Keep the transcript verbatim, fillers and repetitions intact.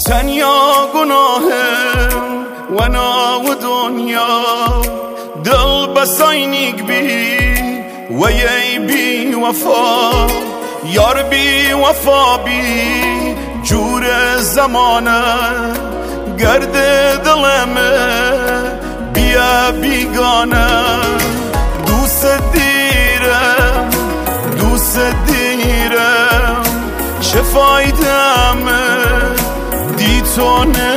تنیا گناهم و نا و دنیا دل بساینیگ بی و یی بی وفا یار بی وفا بی جور زمانه گرد دلمه بیا بیگانه دوست دیرم دوست دیرم چه فایدمه دی تو نه